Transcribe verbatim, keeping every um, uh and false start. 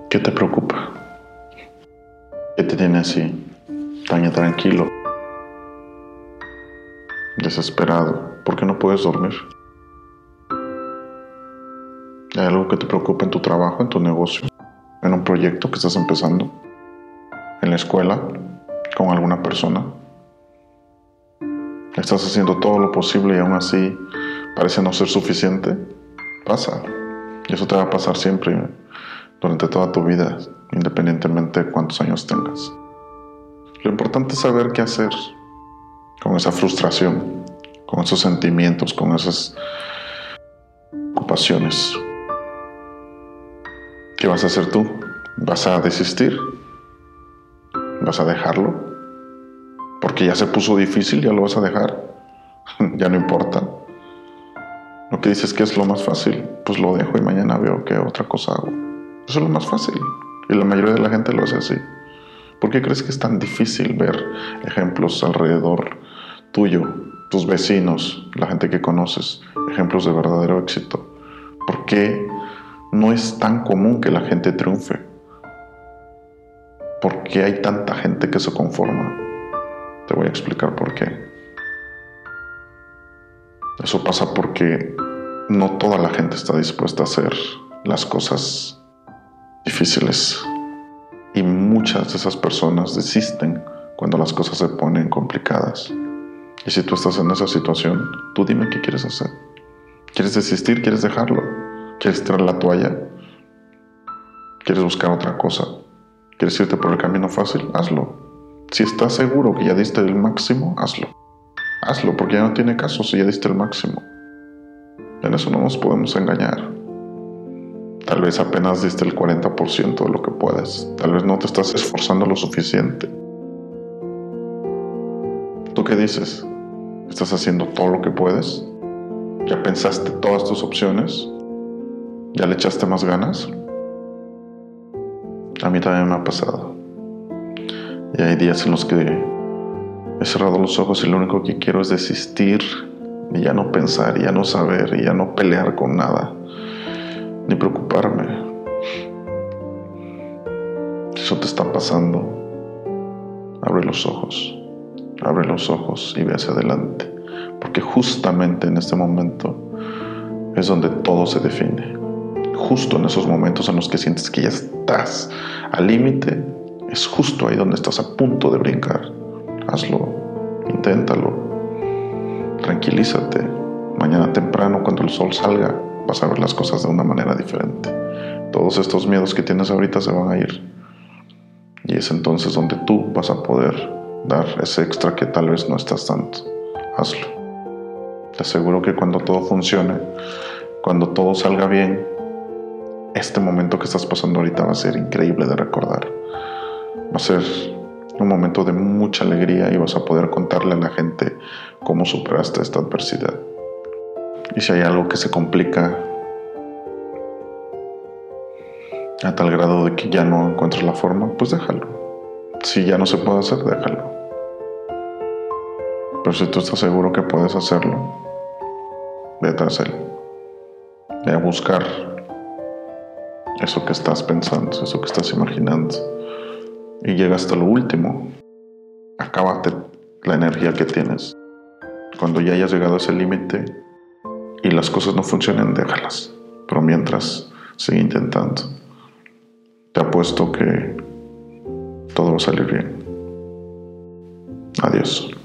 ¿Qué te preocupa? ¿Qué te tiene así, tan intranquilo, desesperado? ¿Por qué no puedes dormir? ¿Hay algo que te preocupa en tu trabajo, en tu negocio, en un proyecto que estás empezando, en la escuela, con alguna persona? ¿Estás haciendo todo lo posible y aún así parece no ser suficiente? Pasa. Y eso te va a pasar siempre, durante toda tu vida, independientemente de cuántos años tengas. Lo importante es saber qué hacer con esa frustración, con esos sentimientos, con esas ocupaciones. ¿Qué vas a hacer tú? ¿Vas a desistir? ¿Vas a dejarlo? Porque ya se puso difícil, ya lo vas a dejar. Ya no importa. Lo que dices que es lo más fácil, pues lo dejo y mañana veo qué otra cosa hago. Eso es lo más fácil. Y la mayoría de la gente lo hace así. ¿Por qué crees que es tan difícil ver ejemplos alrededor tuyo, tus vecinos, la gente que conoces, ejemplos de verdadero éxito? ¿Por qué no es tan común que la gente triunfe? ¿Por qué hay tanta gente que se conforma? Te voy a explicar por qué. Eso pasa porque no toda la gente está dispuesta a hacer las cosas difíciles. Y muchas de esas personas desisten cuando las cosas se ponen complicadas. Y si tú estás en esa situación, tú dime qué quieres hacer. ¿Quieres desistir? ¿Quieres dejarlo? ¿Quieres tirar la toalla? ¿Quieres buscar otra cosa? ¿Quieres irte por el camino fácil? Hazlo. Si estás seguro que ya diste el máximo, hazlo. Hazlo, porque ya no tiene caso si ya diste el máximo. En eso no nos podemos engañar. Tal vez apenas diste el cuarenta por ciento de lo que puedes. Tal vez no te estás esforzando lo suficiente. ¿Tú qué dices? ¿Estás haciendo todo lo que puedes? ¿Ya pensaste todas tus opciones? ¿Ya le echaste más ganas? A mí también me ha pasado. Y hay días en los que he cerrado los ojos y lo único que quiero es desistir y ya no pensar, y ya no saber, y ya no pelear con nada, ni preocuparme. Si eso te está pasando, abre los ojos, abre los ojos y ve hacia adelante, porque justamente en este momento es donde todo se define. Justo en esos momentos en los que sientes que ya estás al límite, es justo ahí donde estás a punto de brincar. Hazlo, inténtalo, tranquilízate. Mañana temprano, cuando el sol salga, vas a ver las cosas de una manera diferente. Todos estos miedos que tienes ahorita se van a ir. Y es entonces donde tú vas a poder dar ese extra que tal vez no estás dando. Hazlo. Te aseguro que cuando todo funcione, cuando todo salga bien, este momento que estás pasando ahorita va a ser increíble de recordar. Va a ser un momento de mucha alegría y vas a poder contarle a la gente cómo superaste esta adversidad. Y si hay algo que se complica a tal grado de que ya no encuentres la forma, pues déjalo. Si ya no se puede hacer, déjalo. Pero si tú estás seguro que puedes hacerlo, ve tras él. Ve a buscar eso que estás pensando, eso que estás imaginando. Y llega hasta lo último. Acábate la energía que tienes. Cuando ya hayas llegado a ese límite y las cosas no funcionen, déjalas. Pero mientras, sigue intentando. Te apuesto que todo va a salir bien. Adiós.